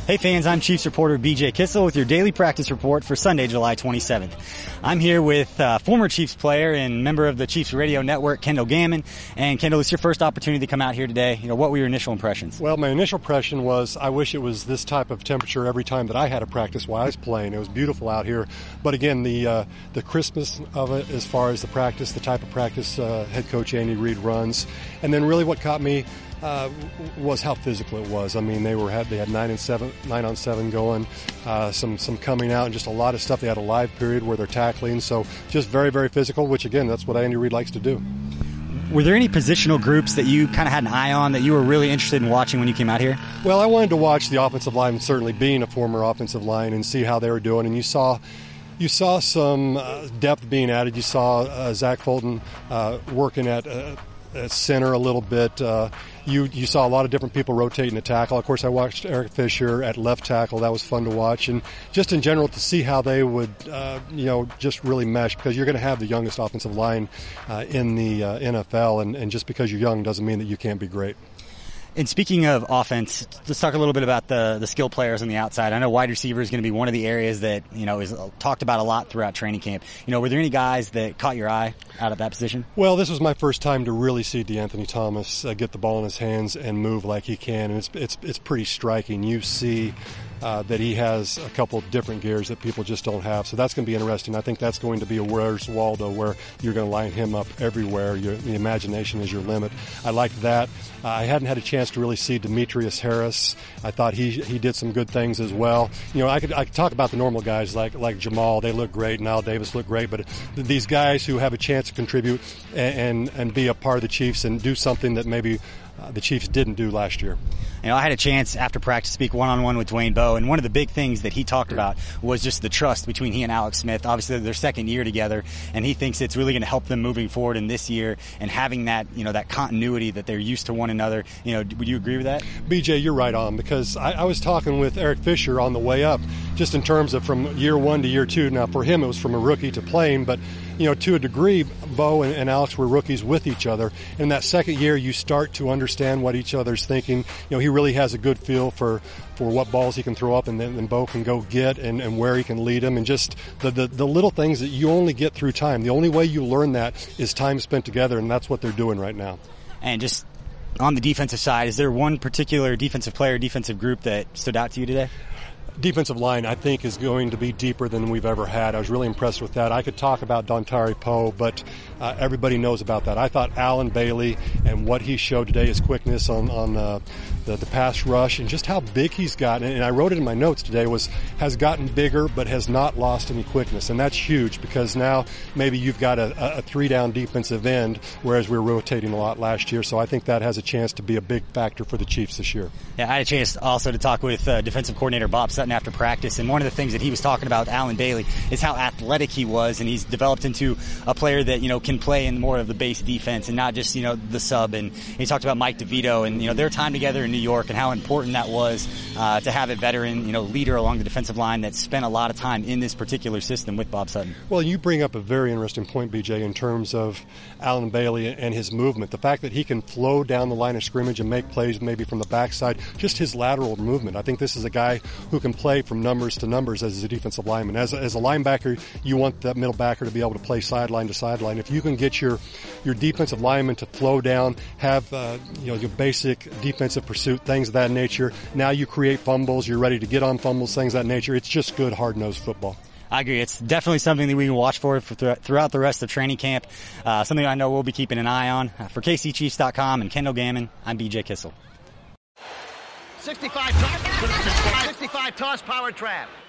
Hey fans, I'm Chiefs reporter BJ Kissel with your daily practice report for Sunday, July 27th. I'm here with former Chiefs player and member of the Chiefs radio network, Kendall Gammon. And Kendall, it's your first opportunity to come out here today. What were your initial impressions? Well, my initial impression was I wish it was this type of temperature every time that I had a practice while I was playing. It was beautiful out here. But again, the crispness of it as far as the practice, the type of practice head coach Andy Reid runs. And then really what caught me was how physical it was. I mean, they had 9 on 7 going, some coming out, and just a lot of stuff. They had a live period where they're tackling, so just very, very physical, which again, that's what Andy Reid likes to do. Were there any positional groups that you kind of had an eye on that you were really interested in watching when you came out here? Well, I wanted to watch the offensive line, certainly being a former offensive line, and see how they were doing. And you saw some depth being added. You saw Zach Fulton working at center a little bit. You saw a lot of different people rotating the tackle. Of course, I watched Eric Fisher at left tackle. That was fun to watch. And just in general to see how they would, just really mesh, because you're going to have the youngest offensive line in the NFL. And just because you're young doesn't mean that you can't be great. And speaking of offense, let's talk a little bit about the skill players on the outside. I know wide receiver is going to be one of the areas that, is talked about a lot throughout training camp. Were there any guys that caught your eye out of that position? Well, this was my first time to really see DeAnthony Thomas get the ball in his hands and move like he can. And it's pretty striking. You see that he has a couple of different gears that people just don't have. So that's going to be interesting. I think that's going to be a Where's Waldo, where you're going to line him up everywhere. The imagination is your limit. I like that. I hadn't had a chance to really see Demetrius Harris. I thought he did some good things as well. I could talk about the normal guys like Jamal. They look great. Al Davis looked great. But these guys who have a chance to contribute and be a part of the Chiefs and do something that maybe the Chiefs didn't do last year. I had a chance after practice to speak one-on-one with Dwayne Bowe, and one of the big things that he talked about was just the trust between he and Alex Smith. Obviously, their second year together, and he thinks it's really going to help them moving forward in this year and having that, that continuity that they're used to one another. Would you agree with that? BJ, you're right on, because I was talking with Eric Fisher on the way up, just in terms of from year one to year two. Now, for him, it was from a rookie to playing, but to a degree, Bo and Alex were rookies with each other. In that second year, you start to understand what each other's thinking. He really has a good feel for what balls he can throw up and then Bo can go get and where he can lead him, and just the little things that you only get through time. The only way you learn that is time spent together, and that's what they're doing right now. And just on the defensive side, is there one particular defensive player, defensive group that stood out to you today? Defensive line, I think, is going to be deeper than we've ever had. I was really impressed with that. I could talk about Dontari Poe, but everybody knows about that. I thought Alan Bailey and what he showed today, his quickness on the pass rush and just how big he's gotten, and I wrote it in my notes today, has gotten bigger but has not lost any quickness. And that's huge, because now maybe you've got a 3-down defensive end, whereas we were rotating a lot last year. So I think that has a chance to be a big factor for the Chiefs this year. Yeah, I had a chance also to talk with defensive coordinator Bob Sutton after practice, and one of the things that he was talking about with Alan Bailey is how athletic he was, and he's developed into a player that can play in more of the base defense and not just the sub. And he talked about Mike DeVito and their time together in New York and how important that was to have a veteran leader along the defensive line that spent a lot of time in this particular system with Bob Sutton. Well, you bring up a very interesting point, BJ, in terms of Alan Bailey and his movement. The fact that he can flow down the line of scrimmage and make plays maybe from the backside, just his lateral movement. I think this is a guy who can play from numbers to numbers as a defensive lineman. As a linebacker, you want that middle backer to be able to play sideline to sideline. If you can get your defensive lineman to flow down, have your basic defensive pursuit, things of that nature, now you create fumbles, you're ready to get on fumbles, things of that nature. It's just good, hard-nosed football. I agree. It's definitely something that we can watch for throughout the rest of training camp. Something I know we'll be keeping an eye on. For KCChiefs.com and Kendall Gammon, I'm BJ Kissel. 65 toss power trap.